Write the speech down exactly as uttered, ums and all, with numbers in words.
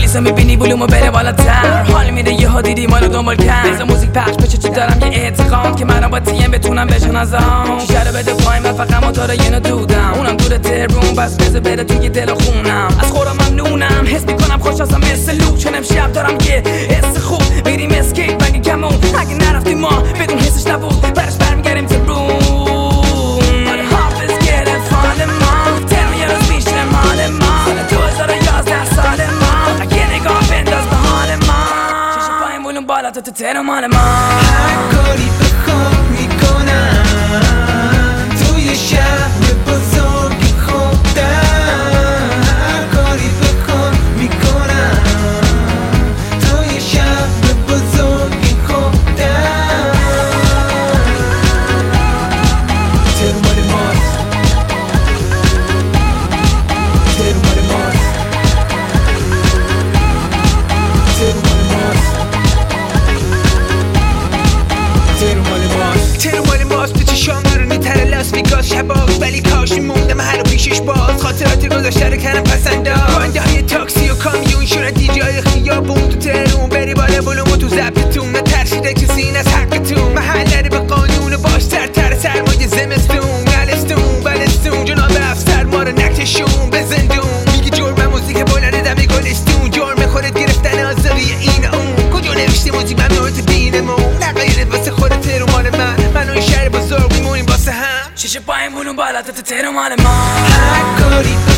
میریسه میبینی ولومو بره بالاتر، حال میره یه ها دیدی ما رو دنبال کرد. بذار موزیک پخش بشه چی دارم یه اعتقاد که منو با تیم بتونم بشناسم. شیشه رو بده پایین و فقط موتور یه نو دودم، اونم دور تربون بس بذار بره توی دل خونم. از خورم ممنونم حس میکنم خوش هستم مثل لوک، چون امشب دارم یه حس خوب. میریم اسکیت بگی کمون اگه نرفتیم ما بدون حسش نبود، برش برمیگردیم تربون. آره حافظ گرفت حال ما، ترم یه روز بیشتر مال ما. دو هزار و یازده سال ما، اگه نگاه بنداز به حال ما. شیشه پایین ولوم بالا تا تو ترم مال ما. هر کاری بخوام میکنم توی شهر بزرگ خودم. هر کاری بخوام میکنم توی شهر بزرگ خودم. ترم مال ماست، ترم مال ماست، ترم مال ماست، ترم مال ماست. ترم مال ماست تو چشام نورونی تر لاس ویگاس شباز، ولی کاش میموندم هر رو پیشش باز. خاطرات گذشته رو کردم پسنداز، بانده های تاکسی و کامیون شونه دیجای خیابون. تو ترون بری بالا ولومو تو ضبطتون، نترسیده کسی این از حقتون. محل نره به قانون باش سرتر سرمایه زمستون. نلستون بلستون جناب افسر ما رو نکشون به زندون. میگی جرم موزیک بلند دم گلستون، جرم خودت گرفتن آزاری این اون. کجا نوشته موزیک ممنوعت بینمون، نقایرت واسه خودت ترم مال من. من و این شهر بزرگ میمونیم واسه هم. شیشه پایین ولوم بالا تا تو ترم مال ما. هر کاری